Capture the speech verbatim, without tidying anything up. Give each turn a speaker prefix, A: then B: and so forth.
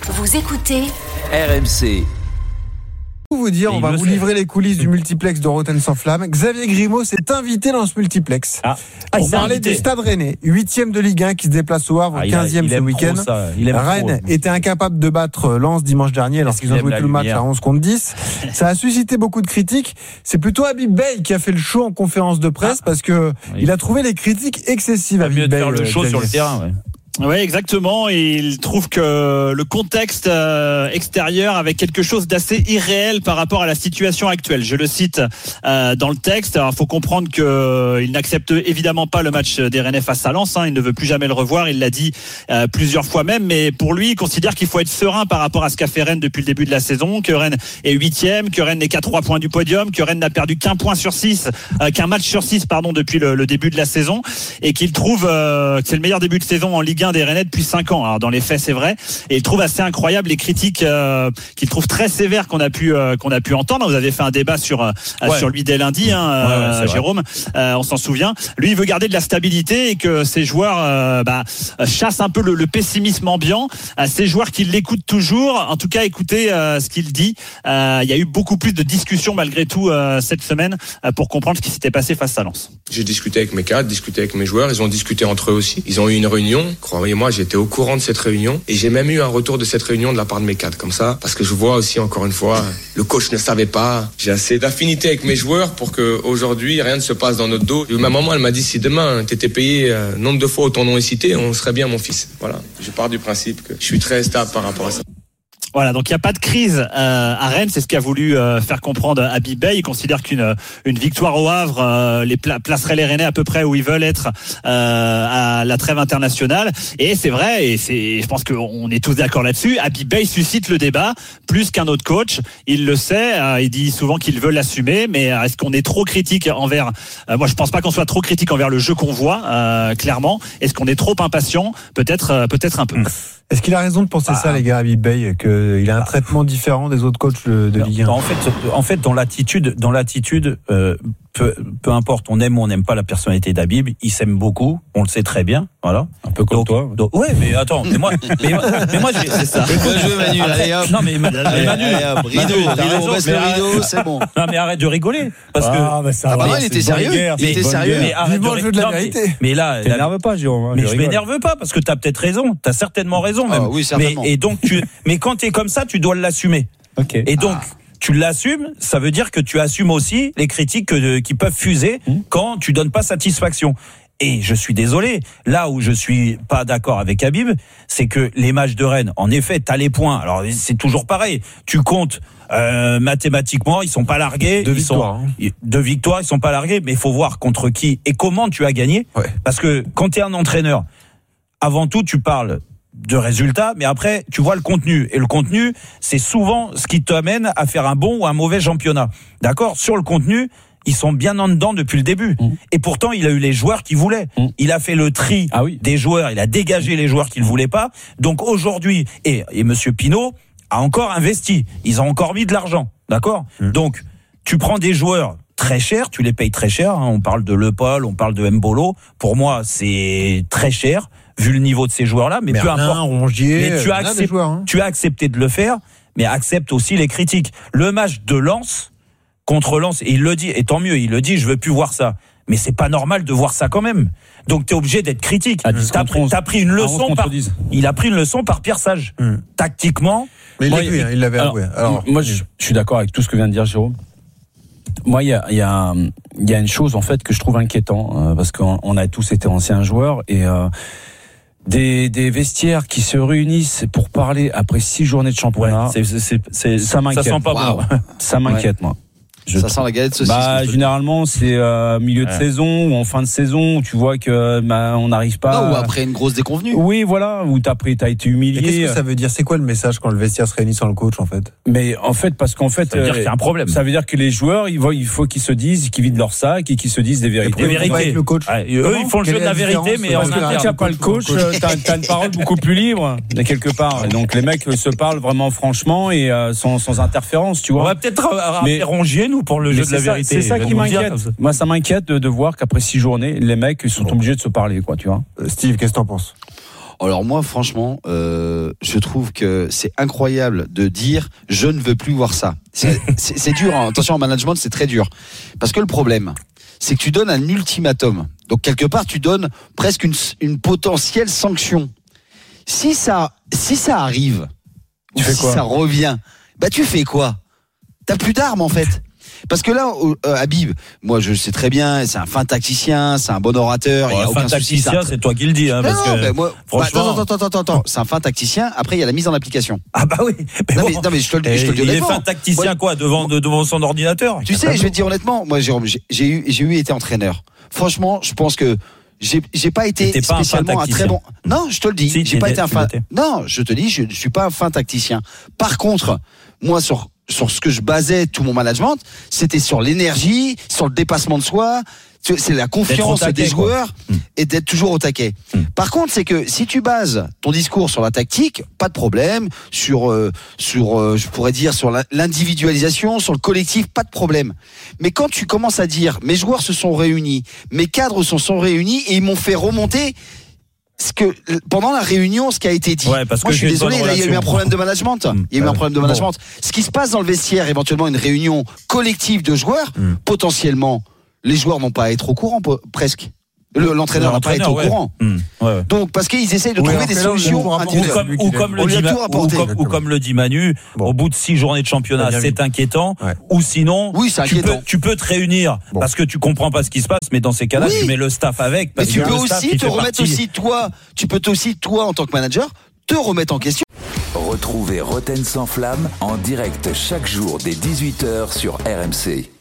A: Vous écoutez
B: R M C.
C: Pour vous dire, on va vous livrer les coulisses du multiplex de Rotten sans flamme. Xavier Grimaud s'est invité dans ce multiplex. Ah, ah on parlait du Stade Rennais, huitième de Ligue un qui se déplace au Havre, ah, quinzième ce week-end. Rennes trop, était incapable de battre Lens dimanche dernier lorsqu'ils ont joué tout le match à onze contre dix. Ça a suscité beaucoup de critiques. C'est plutôt Habib Beye qui a fait le show en conférence de presse ah. parce que oui. il a trouvé les critiques excessives.
D: Habib Beye, de faire le show sur le terrain. Ouais.
E: Oui, exactement. Et il trouve que le contexte euh, extérieur avait quelque chose d'assez irréel par rapport à la situation actuelle. Je le cite euh, dans le texte. Alors, il faut comprendre que euh, il n'accepte évidemment pas le match des Rennais face à Lens. Hein. Il ne veut plus jamais le revoir. Il l'a dit euh, plusieurs fois même. Mais pour lui, il considère qu'il faut être serein par rapport à ce qu'a fait Rennes depuis le début de la saison. Que Rennes est huitième, que Rennes n'est qu'à trois points du podium, que Rennes n'a perdu qu'un point sur six, euh, qu'un match sur six, pardon, depuis le, le début de la saison, et qu'il trouve euh, que c'est le meilleur début de saison en Ligue un des Rennais depuis cinq ans. Alors dans les faits c'est vrai, et il trouve assez incroyable les critiques euh, qu'il trouve très sévères qu'on a pu euh, qu'on a pu entendre. Vous avez fait un débat sur euh, ouais. sur lui dès lundi, hein, ouais, ouais, euh, Jérôme, euh, on s'en souvient. Lui il veut garder de la stabilité et que ses joueurs euh, bah, chassent un peu le, le pessimisme ambiant. Euh, ces joueurs qui l'écoutent toujours, en tout cas écoutez euh, ce qu'il dit. Euh, il y a eu beaucoup plus de discussions malgré tout euh, cette semaine euh, pour comprendre ce qui s'était passé face à Lens.
F: J'ai discuté avec mes cadres, discuté avec mes joueurs, ils ont discuté entre eux aussi. Ils ont eu une réunion, croyez-moi, j'étais au courant de cette réunion et j'ai même eu un retour de cette réunion de la part de mes cadres, comme ça, parce que je vois aussi, encore une fois, le coach ne savait pas. J'ai assez d'affinité avec mes joueurs pour qu'aujourd'hui, rien ne se passe dans notre dos. Ma maman, elle m'a dit, si demain, t'étais payé euh, nombre de fois où ton nom est cité, on serait bien mon fils. Voilà. Je pars du principe que je suis très stable par rapport à ça.
E: Voilà, donc il n'y a pas de crise euh, à Rennes, c'est ce qu'a voulu euh, faire comprendre Habib Beye. Il considère qu'une une victoire au Havre euh, les pla- placerait les Rennais à peu près où ils veulent être euh, à la trêve internationale. Et c'est vrai, et c'est, je pense qu'on est tous d'accord là-dessus. Habib Beye suscite le débat plus qu'un autre coach. Il le sait, euh, il dit souvent qu'il veut l'assumer, mais est-ce qu'on est trop critique envers euh, moi, je pense pas qu'on soit trop critique envers le jeu qu'on voit, euh, clairement. Est-ce qu'on est trop impatient ? Peut-être, euh, peut-être un peu. Mmh.
C: Est-ce qu'il a raison de penser ah. ça, les gars, Habib Beye, qu'il a un traitement différent des autres coachs de, de Ligue un ?
D: En fait, en fait, dans l'attitude, dans l'attitude, euh, peu, peu importe, on aime ou on n'aime pas la personnalité d'Habib, il s'aime beaucoup, on le sait très bien, voilà.
G: Un peu comme
D: donc,
G: toi.
D: Donc, ouais, mais attends, mais moi, mais, mais moi, j'ai, c'est ça.
G: Bien joué, Manu. Allez, hop.
D: Non, mais, Manu,
G: allez, Manu, allez, hop. Rideau, Manu, rideau, on baisse le rideau, c'est bon.
D: Non, mais arrête de rigoler, parce que.
C: Ah, bah ça
G: ah,
C: va.
G: bah non, il était sérieux. Guerre,
D: il était sérieux.
G: Mais
D: arrête
C: de rigoler. La vérité.
D: Mais, mais là,
G: t'énerve pas, Jérôme.
D: Mais je m'énerve pas, parce que t'as peut-être raison. T'as certainement raison, même.
G: Ah, oui, certainement.
D: Mais, et donc, tu, mais quand t'es comme ça, tu dois l'assumer.
G: Ok.
D: Et donc, ah. tu l'assumes, ça veut dire que tu assumes aussi les critiques que, qui peuvent fuser mmh. quand tu donnes pas satisfaction. Et je suis désolé, là où je suis pas d'accord avec Habib, c'est que les matchs de Rennes, en effet, t'as les points. Alors c'est toujours pareil. Tu comptes euh, mathématiquement, ils sont pas largués.
C: Deux
D: ils
C: victoires.
D: Sont, hein. Deux victoires, ils sont pas largués. Mais il faut voir contre qui et comment tu as gagné.
C: Ouais.
D: Parce que quand t'es un entraîneur, avant tout, tu parles de résultats, mais après, tu vois le contenu. Et le contenu, c'est souvent ce qui t'amène à faire un bon ou un mauvais championnat. D'accord ? Sur le contenu, ils sont bien en dedans depuis le début. Mmh. Et pourtant, il a eu les joueurs qu'il voulait. Mmh. Il a fait le tri ah oui. des joueurs, il a dégagé les joueurs qu'il ne voulait pas. Donc aujourd'hui, et, et Monsieur Pinault a encore investi. Ils ont encore mis de l'argent. D'accord ? mmh. Donc, tu prends des joueurs très chers, tu les payes très cher. Hein. On parle de Le Paul, on parle de Mbolo. Pour moi, c'est très cher, vu le niveau de ces joueurs-là. Mais
C: Merlin,
D: peu importe.
C: Rongier,
D: mais tu as, accept... joueurs, hein. tu as accepté de le faire, mais accepte aussi les critiques. Le match de Lens, contre Lens, et il le dit, et tant mieux, il le dit, je veux plus voir ça. Mais c'est pas normal de voir ça quand même. Donc t'es obligé d'être critique. T'as pris, t'as pris une leçon par, il a pris une leçon par Pierre Sage. Mmh. Tactiquement.
C: Mais il, moi, il, il l'avait avoué.
G: Alors, alors, moi, je, je suis d'accord avec tout ce que vient de dire Jérôme. Moi, il y a, il y a, il y a une chose, en fait, que je trouve inquiétant, euh, parce qu'on on a tous été anciens joueurs, et, euh, Des, des vestiaires qui se réunissent pour parler après six journées de championnat.
D: Ouais, c'est, c'est, c'est,
G: ça m'inquiète.
D: Ça sent pas
G: wow.
D: bon.
G: Ça m'inquiète, ouais. moi.
H: Je ça sent la galette saucisse.
G: Bah, généralement, c'est euh, milieu de ouais. saison ou en fin de saison où tu vois que bah, on n'arrive pas.
H: Non, ou après une grosse déconvenue.
G: Oui, voilà, où t'as pris, t'as été humilié.
C: Et qu'est-ce que ça veut dire ? C'est quoi le message quand le vestiaire se réunit sans le coach, en fait ?
G: Mais en fait, parce qu'en fait,
D: ça veut dire euh, qu'il y a un problème.
G: Ça veut dire que les joueurs, il faut, il faut qu'ils se disent, qu'ils vident leur sac et qu'ils se disent des vérités.
C: Des vérités. Avec le coach.
D: Ouais, eux, ils font le jeu de la vérité, mais
G: parce que quand tu n'as pas le coach, t'as, t'as une parole beaucoup plus libre, quelque part. Donc les mecs se parlent vraiment franchement et euh, sans, sans interférence, tu vois.
D: On va peut-être rappeler Rongier, nous, pour le jeu de la vérité.
G: C'est ça qui m'inquiète. Moi, ça m'inquiète de, de voir qu'après six journées, les mecs ils sont bon. obligés de se parler, quoi, tu vois.
C: Euh, Steve, qu'est-ce que t'en penses ?
H: Alors moi, franchement, euh, je trouve que c'est incroyable de dire je ne veux plus voir ça. C'est, c'est, c'est dur. Hein. Attention, en management, c'est très dur. Parce que le problème, c'est que tu donnes un ultimatum. Donc quelque part, tu donnes presque une, une potentielle sanction. Si ça, si ça arrive, tu ou fais si quoi ça revient, bah tu fais quoi? T'as plus d'armes en fait. Parce que là, euh, Habib, moi je sais très bien, c'est un fin tacticien, c'est un bon orateur.
D: Bon, il y a aucun fin tacticien, souci, c'est toi qui le dis. Hein,
H: non,
D: parce
H: non,
D: que,
H: mais moi, franchement, bah, attends, attends, attends, attends, c'est un fin tacticien. Après, il y a la mise en application.
D: Ah bah oui. Mais
H: non,
D: bon,
H: mais, non mais je te, je te le dis
D: il
H: honnêtement.
D: est fin tacticien
H: moi,
D: quoi devant de, devant son ordinateur.
H: Tu sais, je vais te dire honnêtement, moi Jérôme, j'ai, j'ai eu j'ai eu été entraîneur. Franchement, je pense que j'ai j'ai pas été
D: T'es
H: spécialement
D: pas un,
H: un très bon. Non, je te le dis,
D: si,
H: j'ai pas été un fin.
D: l'étais.
H: Non, je te dis, je ne suis pas un fin tacticien. Par contre, moi sur sur ce que je basais tout mon management, c'était sur l'énergie, sur le dépassement de soi, c'est la confiance taquet, des joueurs quoi. Et d'être toujours au taquet. Mmh. Par contre, c'est que si tu bases ton discours sur la tactique, pas de problème, sur euh, sur euh, je pourrais dire sur l'individualisation, sur le collectif, pas de problème. Mais quand tu commences à dire mes joueurs se sont réunis, mes cadres se sont réunis et ils m'ont fait remonter ce que pendant la réunion, ce qui a été dit.
D: Ouais, parce
H: moi,
D: que
H: je suis désolé, là, il y a eu un problème de management.
D: Mmh,
H: il y a eu
D: bah
H: un problème de management. Bon. Ce qui se passe dans le vestiaire, éventuellement une réunion collective de joueurs, mmh. potentiellement, les joueurs n'ont pas à être au courant, presque. Le, l'entraîneur n'a pas à être au
D: ouais.
H: courant.
D: Mmh, ouais.
H: Donc, parce qu'ils essayent de
D: oui,
H: trouver des solutions
D: ou comme, ou, comme le dit, ou, comme, ou comme le dit Manu, bon. Au bout de six journées de championnat, c'est vu. inquiétant. Ouais. Ou sinon,
H: oui, c'est
D: tu,
H: inquiétant.
D: peux, tu peux te réunir bon. parce que tu comprends pas ce qui se passe, mais dans ces cas-là, oui. tu mets le staff avec. Parce
H: mais tu
D: que
H: peux
D: le staff,
H: aussi te remettre
D: partie.
H: aussi, toi, tu peux aussi, toi, en tant que manager, te remettre en question.
A: Retrouvez Roten sans flamme en direct chaque jour dès dix-huit heures sur R M C.